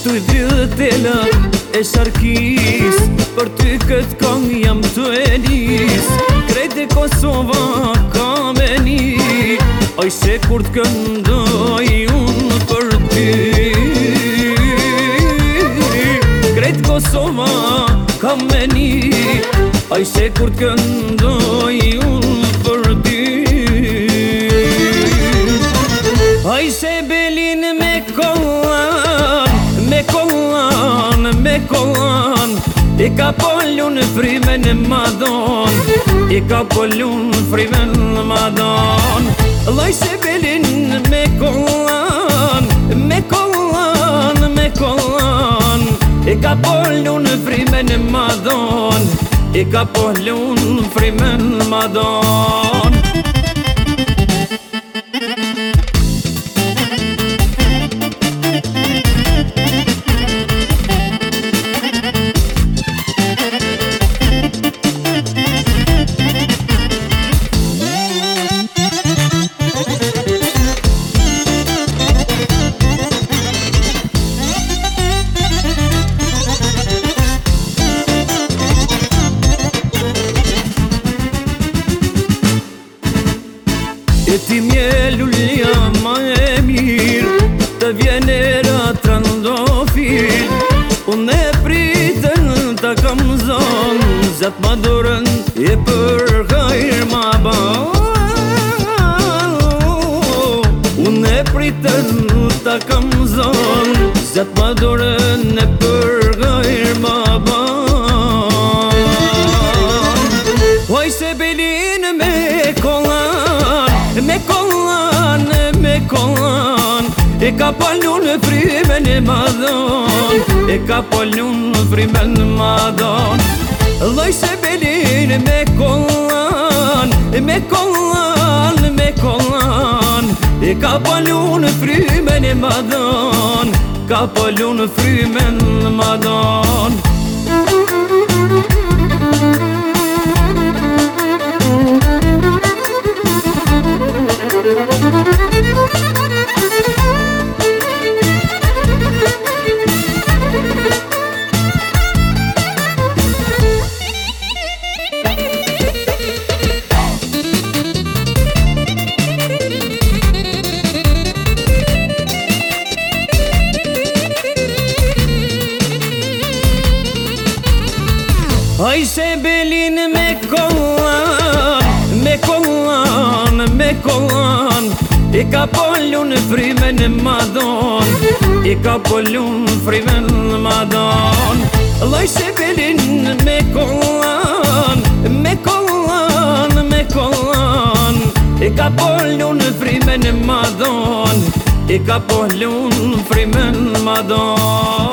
të drejtela e sharkis, për ty këtë kong jam të enis. Krejt e Kosova ka meni, oj se kur të këndoj unë për ty. Krejt Kosova ka meni, oj se kur të këndoj unë për ty. Oj se belin me kollan, me kollan, me kollan, i ka pollun frimen madon, i ka pollun frimen madon. Oj se belin me kollan, me kollan, me kollan, i ka pollun frimen madon, i ka pollun frimen madon. E ti mje lullia ma e mirë, të vjen era trandofil. Unë e pritën të kam zonë, zatë ma dorën e për kajrë ma ban. Unë e pritën të kam zonë, zatë ma dorën e për kajrë ma ban. Oj se belin me kollan, me kollan, me kollan, e ka pollun frimen e madon, e ka pollun frimen madon. Loj se belin me kollan, me kollan, me kollan, e ka pollun frimen e madon, ka pollun frimen madon. Oj se belin me kollan, me kollan, me kollan, i ka pollun frimen madon, i ka pollun frimen madon. Oj se belin me kollan, me kollan, me kollan, i ka pollun frimen madon, i ka pollun frimen madon.